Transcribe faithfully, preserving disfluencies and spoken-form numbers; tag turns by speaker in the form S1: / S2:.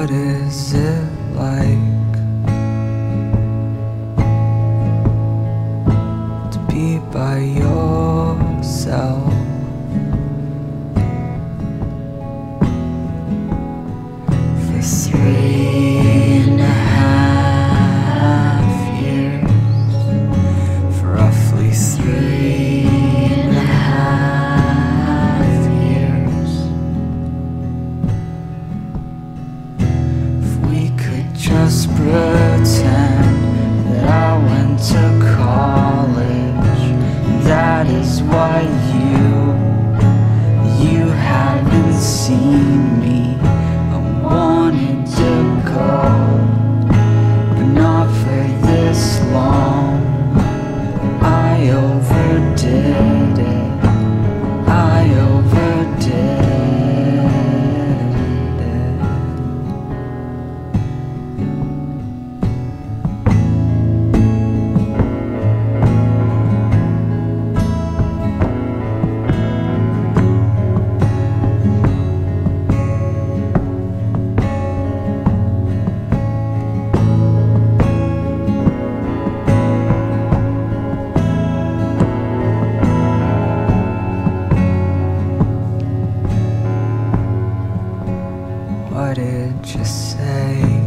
S1: What is it like to be by yourself? For three and a half years, for roughly three and a half years, if we could just pretend that I went to college, that is why you, you haven't seen me. I wanted to go, but not for this long. I overdid it, I overdid it. What did you say?